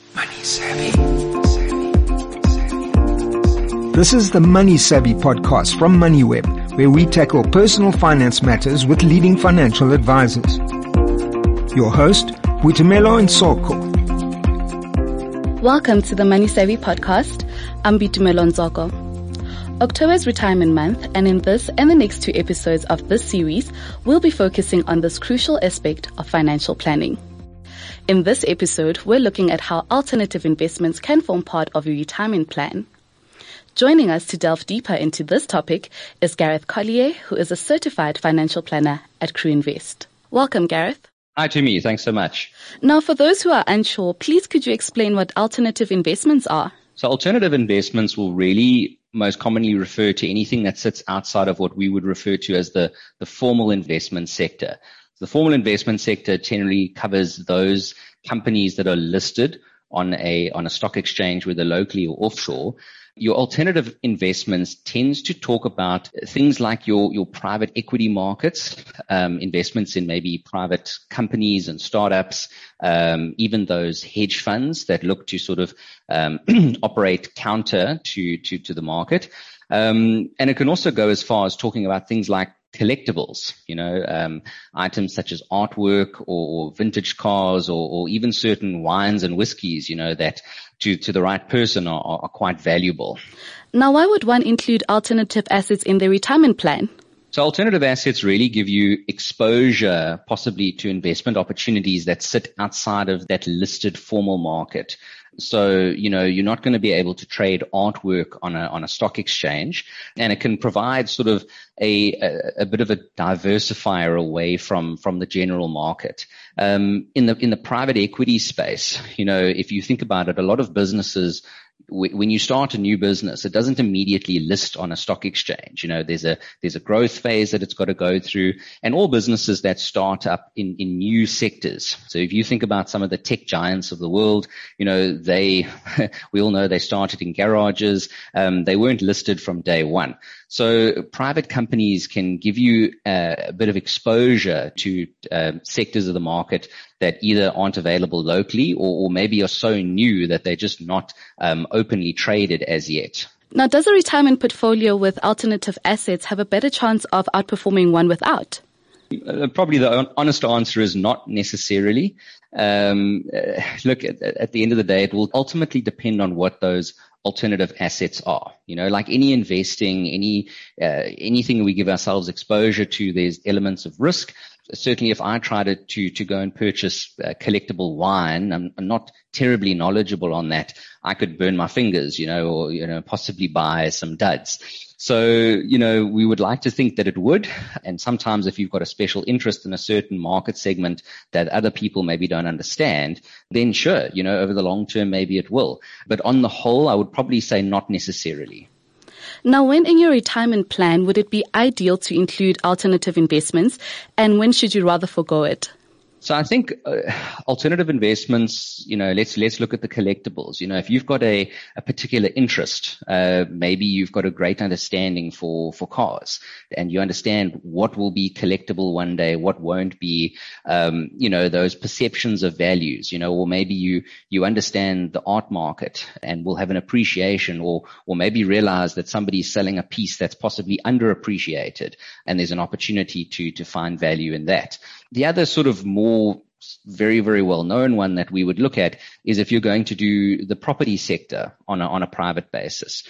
Money Savvy. This is the Money Savvy podcast from MoneyWeb, where we tackle personal finance matters with leading financial advisors. Your host, Boitumelo Ntsoko. Welcome to the Money Savvy podcast. I'm Boitumelo Ntsoko. October is retirement month, and in this and the next two episodes of this series, we'll be focusing on this crucial aspect of financial planning. In this episode, we're looking at how alternative investments can form part of your retirement plan. Joining us to delve deeper into this topic is Gareth Collier, who is a certified financial planner at Crew Invest. Welcome, Gareth. Hi, Jimmy. Thanks so much. Now, for those who are unsure, please could you explain what alternative investments are? So alternative investments will really most commonly refer to anything that sits outside of what we would refer to as the formal investment sector. The formal investment sector generally covers those companies that are listed on a stock exchange, whether locally or offshore. Your alternative investments tends to talk about things like your private equity markets, investments in maybe private companies and startups, even those hedge funds that look to sort of operate counter to the market. And it can also go as far as talking about things like collectibles, items such as artwork or vintage cars or even certain wines and whiskeys, that to the right person are quite valuable. Now, why would one include alternative assets in their retirement plan? So alternative assets really give you exposure possibly to investment opportunities that sit outside of that listed formal market. So, you're not going to be able to trade artwork on a stock exchange, and it can provide sort of a bit of a diversifier away from the general market. In the private equity space, if you think about it, a lot of businesses, when you start a new business, it doesn't immediately list on a stock exchange. There's a growth phase that it's got to go through, and all businesses that start up in new sectors. So if you think about some of the tech giants of the world, we all know they started in garages. They weren't listed from day one. So private companies can give you a bit of exposure to sectors of the market that either aren't available locally or maybe are so new that they're just not openly traded as yet. Now, does a retirement portfolio with alternative assets have a better chance of outperforming one without? Probably the honest answer is not necessarily. Look, at the end of the day, it will ultimately depend on what those alternative assets are. Like any investing, anything we give ourselves exposure to, there's elements of risk. Certainly if I try to go and purchase collectible wine, I'm not terribly knowledgeable on that. I could burn my fingers, or possibly buy some duds. So, we would like to think that it would. And sometimes if you've got a special interest in a certain market segment that other people maybe don't understand, then sure, over the long term, maybe it will. But on the whole, I would probably say not necessarily. Now, when in your retirement plan would it be ideal to include alternative investments, and when should you rather forgo it? So I think alternative investments, let's look at the collectibles. If you've got a particular interest, maybe you've got a great understanding for cars, and you understand what will be collectible one day, what won't be, those perceptions of values, or maybe you understand the art market and will have an appreciation, or maybe realize that somebody's selling a piece that's possibly underappreciated, and there's an opportunity to find value in that. The other sort of more very, very well-known one that we would look at is if you're going to do the property sector on a private basis.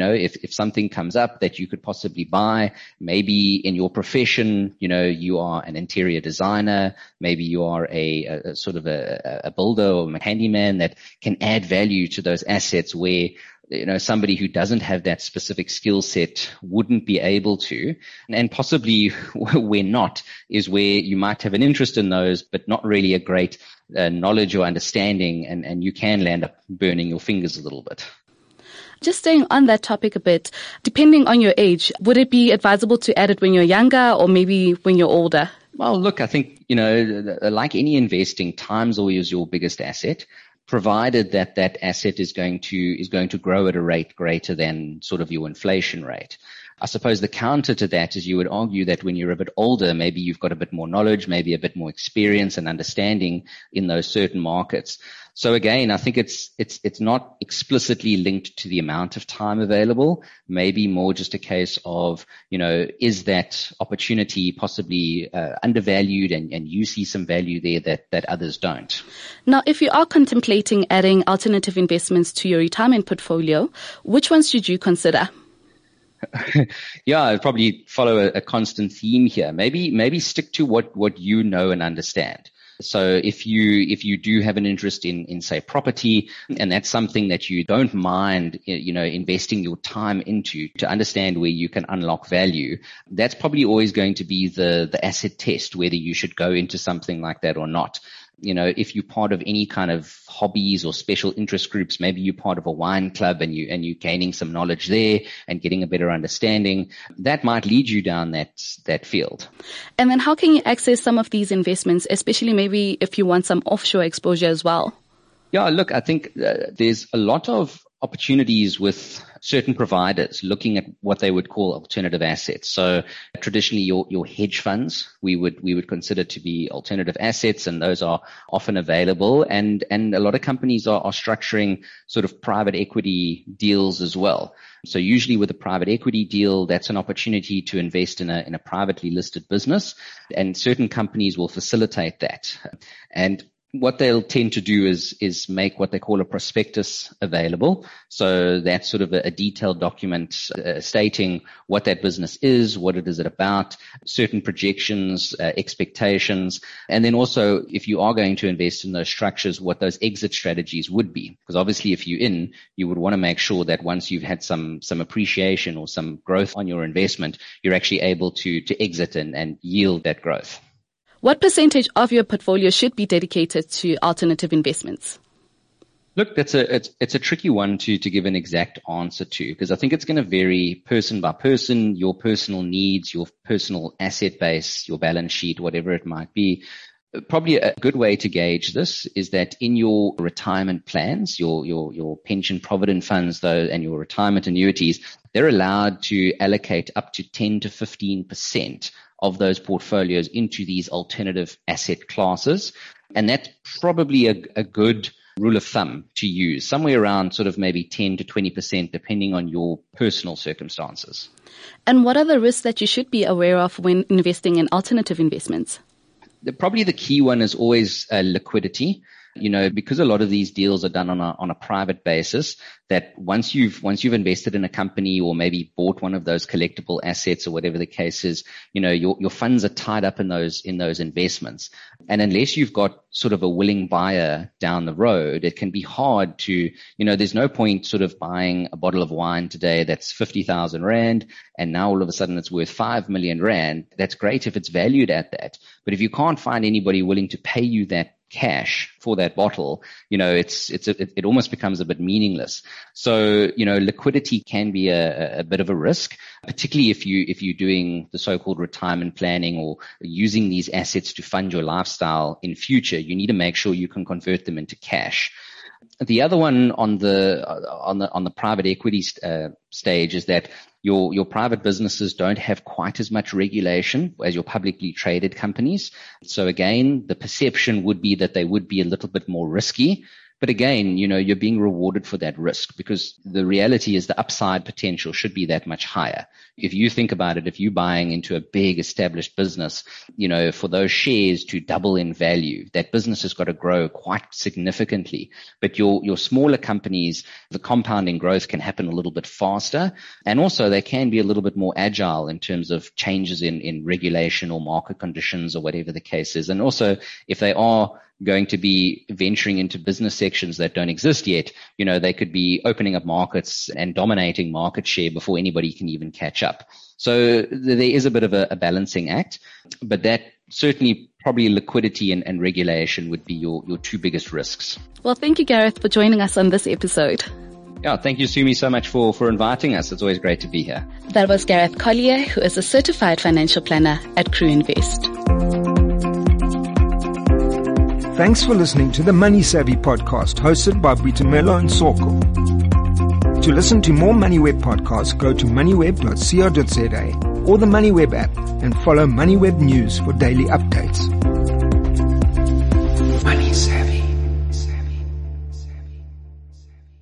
If something comes up that you could possibly buy, maybe in your profession, you are an interior designer, maybe you are a sort of a builder or a handyman that can add value to those assets where somebody who doesn't have that specific skill set wouldn't be able to. And possibly where not is where you might have an interest in those, but not really a great knowledge or understanding, and you can land up burning your fingers a little bit. Just staying on that topic a bit, depending on your age, would it be advisable to add it when you're younger or maybe when you're older? Well, look, I think, like any investing, time's always your biggest asset. provided that that asset is going to grow at a rate greater than sort of your inflation rate. I suppose the counter to that is you would argue that when you're a bit older, maybe you've got a bit more knowledge, maybe a bit more experience and understanding in those certain markets. So again, I think it's not explicitly linked to the amount of time available, maybe more just a case of, is that opportunity possibly undervalued and you see some value there that others don't. Now, if you are contemplating adding alternative investments to your retirement portfolio, which ones should you consider? Yeah, I'd probably follow a constant theme here. Maybe stick to what you know and understand. So if you do have an interest in say property, and that's something that you don't mind, investing your time into to understand where you can unlock value, that's probably always going to be the asset test, whether you should go into something like that or not. If you're part of any kind of hobbies or special interest groups, maybe you're part of a wine club and you're gaining some knowledge there and getting a better understanding, that might lead you down that field. And then how can you access some of these investments, especially maybe if you want some offshore exposure as well? Yeah, look, I think there's a lot of opportunities with certain providers looking at what they would call alternative assets. So traditionally your hedge funds, we would consider to be alternative assets, and those are often available. And a lot of companies are structuring sort of private equity deals as well. So usually with a private equity deal, that's an opportunity to invest in a privately listed business, and certain companies will facilitate that. And what they'll tend to do is make what they call a prospectus available. So that's sort of a detailed document stating what that business is, what it is about, certain projections, expectations, and then also if you are going to invest in those structures, what those exit strategies would be. Because obviously if you're in, you would want to make sure that once you've had some appreciation or some growth on your investment, you're actually able to exit and yield that growth. What percentage of your portfolio should be dedicated to alternative investments? Look, it's a tricky one to give an exact answer to, because I think it's going to vary person by person, your personal needs, your personal asset base, your balance sheet, whatever it might be. Probably a good way to gauge this is that in your retirement plans, your pension provident funds though, and your retirement annuities, they're allowed to allocate up to 10 to 15% of those portfolios into these alternative asset classes. And that's probably a good rule of thumb to use, somewhere around sort of maybe 10 to 20%, depending on your personal circumstances. And what are the risks that you should be aware of when investing in alternative investments? Probably the key one is always liquidity. Because a lot of these deals are done on a private basis, that once you've invested in a company or maybe bought one of those collectible assets or whatever the case is, your funds are tied up in those investments. And unless you've got sort of a willing buyer down the road, it can be hard to, there's no point sort of buying a bottle of wine today that's 50,000 Rand and now all of a sudden it's worth 5 million Rand. That's great if it's valued at that. But if you can't find anybody willing to pay you that cash for that bottle, it almost becomes a bit meaningless. So, liquidity can be a bit of a risk, particularly if you're doing the so-called retirement planning or using these assets to fund your lifestyle in future. You need to make sure you can convert them into cash. The other one on the private equity stage is that your private businesses don't have quite as much regulation as your publicly traded companies. So again, the perception would be that they would be a little bit more risky. But again, you're being rewarded for that risk, because the reality is the upside potential should be that much higher. If you think about it, if you're buying into a big established business, for those shares to double in value, that business has got to grow quite significantly. But your smaller companies, the compounding growth can happen a little bit faster. And also they can be a little bit more agile in terms of changes in regulation or market conditions or whatever the case is. And also if they are going to be venturing into business sections that don't exist yet, they could be opening up markets and dominating market share before anybody can even catch up. So there is a bit of a balancing act, but that certainly probably liquidity and regulation would be your two biggest risks. Well, thank you, Gareth, for joining us on this episode. Yeah, thank you, Sumi, so much for inviting us. It's always great to be here. That was Gareth Collier, who is a certified financial planner at Crew Invest. Thanks for listening to the Money Savvy podcast hosted by Boitumelo and Soko. To listen to more MoneyWeb podcasts, go to moneyweb.co.za or the MoneyWeb app and follow MoneyWeb News for daily updates.